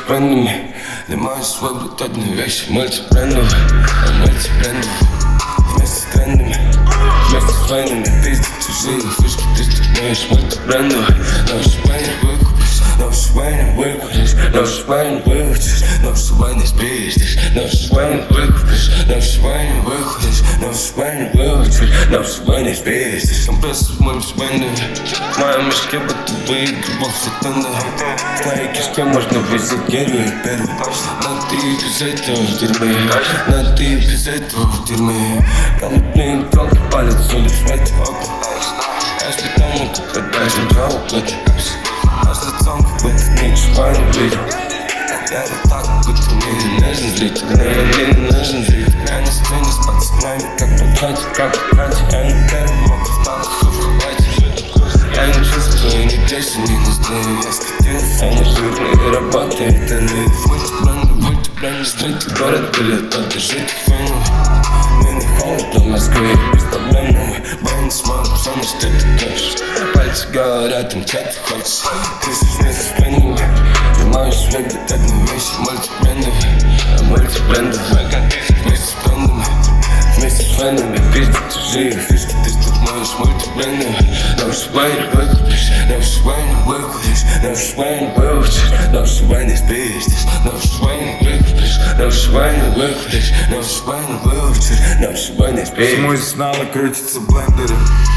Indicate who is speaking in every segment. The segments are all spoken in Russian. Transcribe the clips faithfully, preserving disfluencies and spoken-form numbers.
Speaker 1: брендами. Лимаю свой, блядь, одни вещи. Мультибрендовые, мультибрендовые. Вместе с трендами, вместе с войнами. Пиздят чужие фишки, ты степнешь. Мультибрендовые, наши войны выкупишь, наши войны выкупишь, наши войны выучишь, наши войны спиздишь, наши войны выкупишь, наши войны выходишь, наши войны выучишь, наши войны спиздишь. Компресс в моем швейне, в моем мешке будто выигрывал все тенды. В моей кишке можно взять первый и первый. Но ты без этого в тюрьме, но ты без этого в тюрьме. Голодные телки палят соль в эти окна. Если там могу продать, им право платить. А с лицом как будто ничего не видел. Я не так, будто мне не нужен зритель. Мне не нужен зритель. Я на сцене с пацанами, как патрончик, как патрончик. Я не первый, могу в танках хватит. Я не чувствую ни песен, ни настроения. Я скатился, я не жирный и работает рейс. Мультибренды, мультибренды, стройте город, билет, поддержите фэну. Мне не холодно в Москве, беспроблемно мы бэйн смотрим, все на что ты хочешь. Пальцы говорят им, что ты хочешь. Ты же вместе с пенами, лимаешь свой, блядь, одни вещи. Мультибрендовые, мультибрендовые. Вместе с брендами, вместе с фэнами. Пиздят чужие фишки, ты столкнешь. Мультибрендовые, наши войны выкупишь, наши войны выкупишь, наши войны выучишь, наши войны спиздишь, наши войны выкупишь, наши войны выкупишь, наши войны выучишь, наши войны спиздишь.
Speaker 2: Смузи снова крутится в блендере.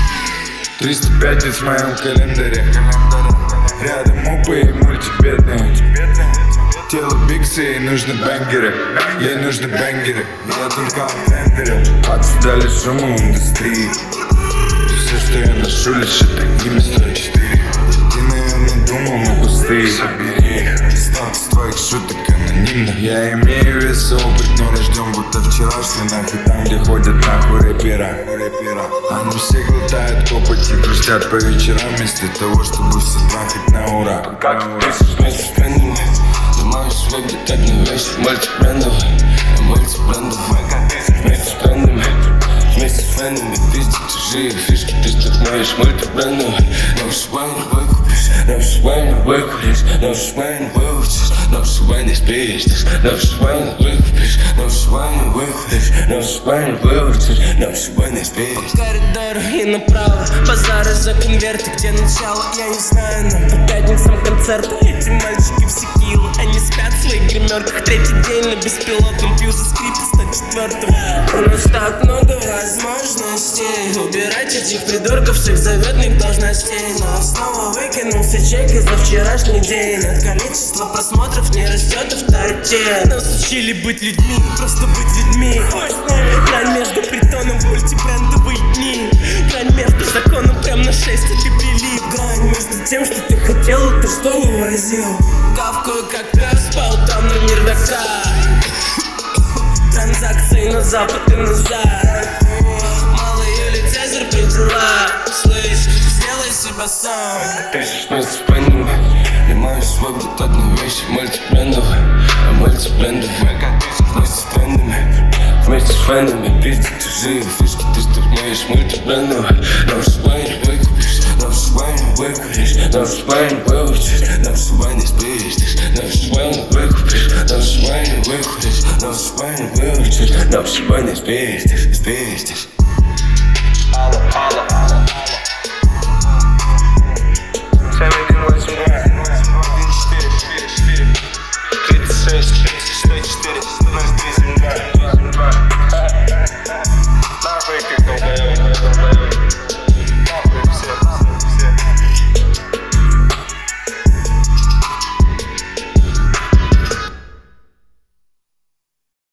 Speaker 2: Триста пять в моем календаре. Рядом мупы и мультибедные. Тело биксы, ей нужны бенгеры. Ей нужны бенгеры. Я только трендерил. Отсюда лишь шуму индустрии. Все, что я ношу, лишь это имя сто четыре. Ты, наверное, думал, мы пустые. Собери их. Статус твоих шуток анонимно. Я имею вес и опыт, но рожден будто вчерашний. Нахуй там, где ходят нахуй рэпера. Они все глотают копоть и грустят по вечерам, вместо того, чтобы все трахать на ура.
Speaker 1: Как ты вместе с брендами, лимаю свой, блядь, одни вещи. Мультибрендовые, мультибрендовые. Вместе с брендами, вместе с фэнами. Пиздят чужие фишки, ты столкнешь. Мультибрендовые, наши войны выкупишь, наши войны выкупишь, наши войны выучишь, наши войны спиздишь, наши войны выкупишь, наши войны выходишь, наши войны выучишь, наши войны спиздишь.
Speaker 3: По коридору и направо, базары за конверты, где начало, я не знаю, но по пятницам концерты. Эти мальчики все кило, они спят в своих гримерках. Третий день на беспилотном пью за скрипе сто четвёртого. У нас так много возможностей убирать этих придурков всех заветных должностей. Но снова выкинулся чек и за вчерашний день. От количества просмотров не растет авторитет. Нас учили быть людьми, просто быть людьми. Грань между притоном, мультибрендовые дни. Грань между законом прям на шесть, и ты прилип. Грань между тем, что ты хотел, и ты что вывозил. Гавкаю как пес по утрам на нервяках. Транзакции на запад и назад. Малый Юлий Цезарь при делах. Слышь, сделай себя сам.
Speaker 1: Ты же вместе с пенами, лимаю свой, блядь, одни вещи. Мультибрендовые, мультибрендовые. Вместе с трендами, вместе с фэнами. Пиздят чужие фишки, ты столкнешь. Мультибрендовые, наши войны выкупишь, наши войны выкупишь, наши войны выучишь, наши войны спиздишь, наши войны выкупишь, наши войны выходишь, наши войны выучишь, наши войны спиздишь, спиздишь.